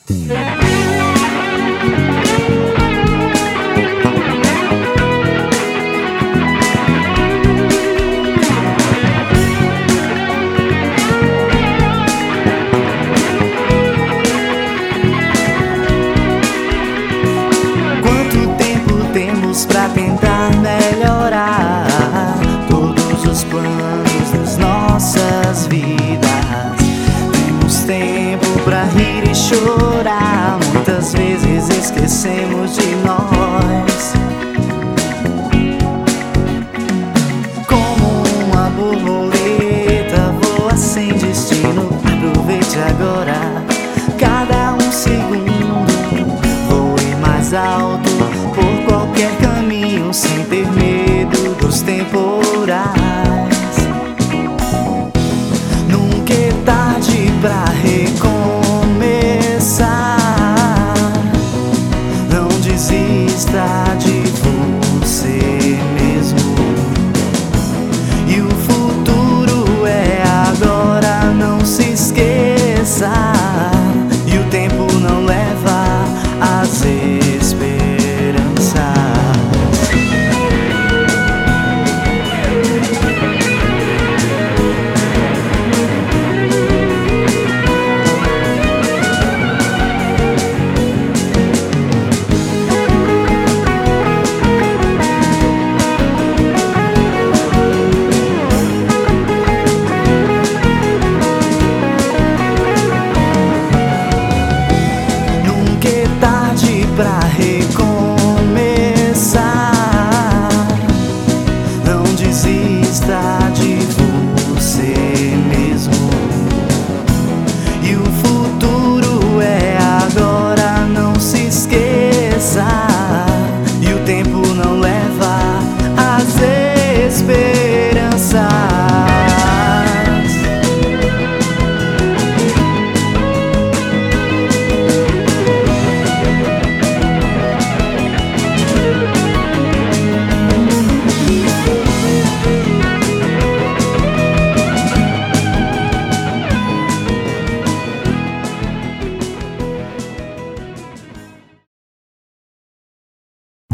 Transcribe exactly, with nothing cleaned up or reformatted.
Pra tentar melhorar todos os planos das nossas vidas. Temos tempo pra rir e chorar. Muitas vezes esquecemos de nós. Como uma borboleta voa sem destino. Aproveite agora cada um segundo. Voe mais alto por qualquer caminho, sem ter medo dos temporais. Nunca é tarde pra